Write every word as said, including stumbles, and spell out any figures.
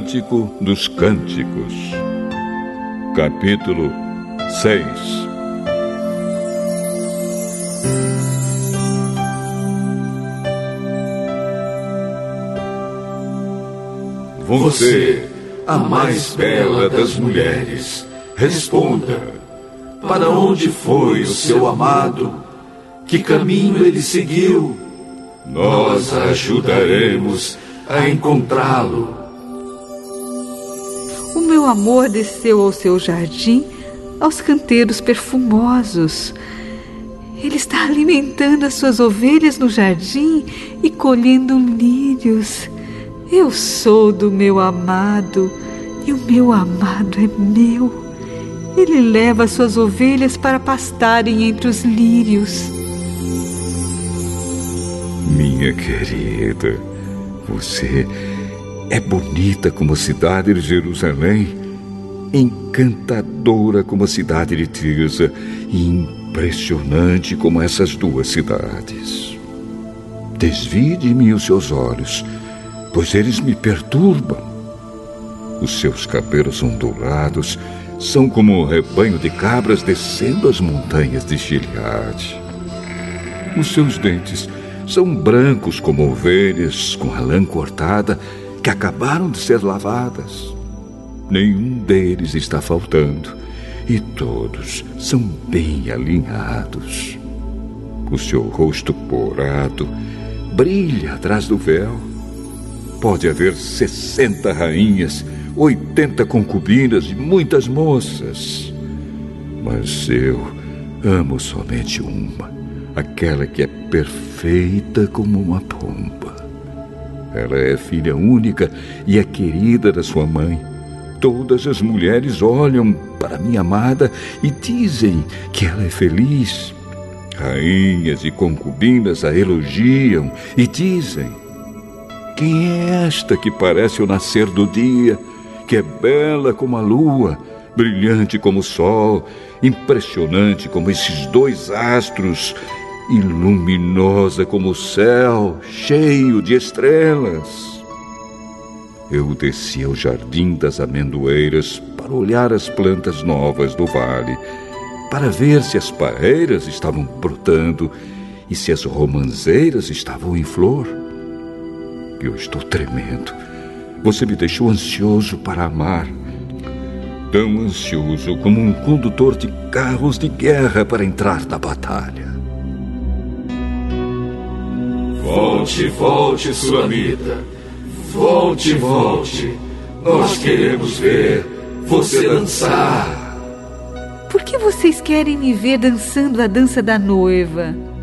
Cântico dos Cânticos, capítulo seis. Você, a mais bela das mulheres, responda: para onde foi o seu amado? Que caminho ele seguiu? Nós a ajudaremos a encontrá-lo. O meu amor desceu ao seu jardim, aos canteiros perfumosos. Ele está alimentando as suas ovelhas no jardim e colhendo lírios. Eu sou do meu amado, e o meu amado é meu. Ele leva as suas ovelhas para pastarem entre os lírios. Minha querida, você é bonita como a cidade de Jerusalém, encantadora como a cidade de Tirza e impressionante como essas duas cidades. Desvie de mim os seus olhos, pois eles me perturbam. Os seus cabelos ondulados são como um rebanho de cabras descendo as montanhas de Gileade. Os seus dentes são brancos como ovelhas com a lã cortada que acabaram de ser lavadas. Nenhum deles está faltando e todos são bem alinhados. O seu rosto porado brilha atrás do véu. Pode haver sessenta rainhas, oitenta concubinas e muitas moças. Mas eu amo somente uma, aquela que é perfeita como uma pomba. Ela é filha única e é querida da sua mãe. Todas as mulheres olham para minha amada e dizem que ela é feliz. Rainhas e concubinas a elogiam e dizem: quem é esta que parece o nascer do dia, que é bela como a lua, brilhante como o sol, impressionante como esses dois astros e luminosa como o céu, cheio de estrelas? Eu desci ao jardim das amendoeiras para olhar as plantas novas do vale, para ver se as parreiras estavam brotando e se as romanzeiras estavam em flor. Eu estou tremendo. Você me deixou ansioso para amar. Tão ansioso como um condutor de carros de guerra para entrar na batalha. Volte, volte, Sulamita. Volte, volte. Nós queremos ver você dançar. Por que vocês querem me ver dançando a dança da noiva?